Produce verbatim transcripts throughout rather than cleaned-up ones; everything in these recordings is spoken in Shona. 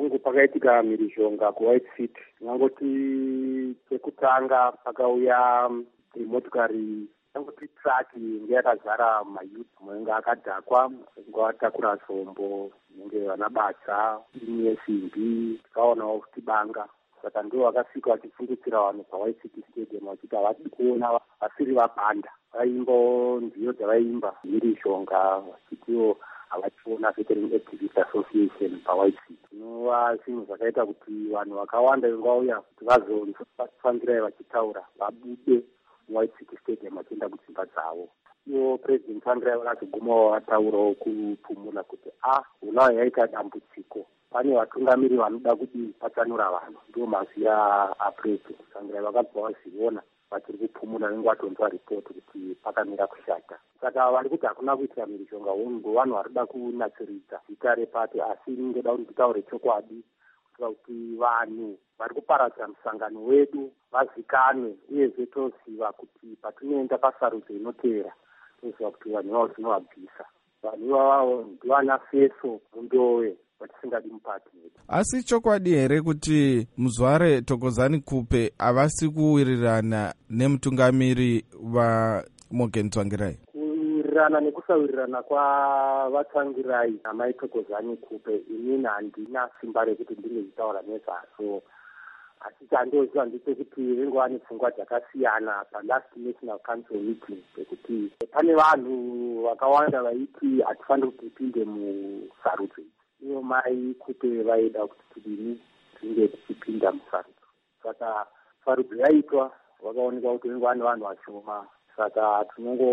hongu pakaitika mhirizhonga kuWhite City. Ngangoti chekutanga pakauya motokari ngangoti traki inge yakazara mayuth mwenga akadhakwa ngavatakura zvombo nenge vana basa ini yesimbi tikaonawo kuti banga saka ndo vakasvika vachifundisira vanhu paWhite City Stadium vachiti havadi kuona vasiri vabhanda vaimbo ndiyo dzavaimba mhirizhonga vachitiwo havachiona Veteran Activist Association paWhite City. Zvinova zvinhu zvakaita kuti vanhu vakawanda vangauya kuti vazonzwangirai vachitaura vabude muWhite City Stadium vachienda kudzimba dzavo. Ivo President Tsvangirai vakazogumawo vataurawo kupumula kuti ah unawo yaita dambudziko, pane vatungamiri vanoda kuti patsanura vanhu, ndiwo mazwi aPresident Tsvangirai. Vakabva vazviona vachiri kupumula vengu vatonzwa ripoti kuti pakamira kushata. Saka vari kuti hakuna kuitira mhirizhonga hongu vanhu vari kuda kunatsiridza zita repati, asi ndoda kuti nditaure chokwadi kuitira kuti vanhu vari kuparadza musangano wedu vazikanwe, uyezve toziva kuti patinoenda pasarudzo inotevera toziva kuti vanhu ivavo tinovabvisa. Vanhu ivavo ndivana Feso Mundove vatisingadi mupati wedu. Asi chokwadi here kuti Muzware Thokozani Kupe havasi kuwirirana nemutungamiri vaMorgan Tsvangirai? Kuwirirana nekusawirirana kwavaTsvangirai namai Thokozani Kupe inini handina simba rekuti ndinozvitaura nezvazo. Asi chandoziva ndechekuti vengo vane pfungwa dzakasiyana palast National Council meeting, pekuti pane vanhu vakawanda vaiti hatifaniri kuti tipinde musarudzo. Iyo mai Kupe vaida kuti tidini tinge tichipinda musarudzo. Saka sarudzo yaitwa vakaonekwa kuti vengo vane vanhu vashoma. Saka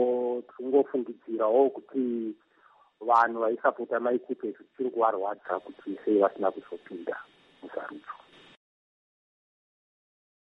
tinongofungidzirawo kuti vanhu vaisapota mai Kupe zvichiri kuvarwadza kuti sei vasina kuzopinda.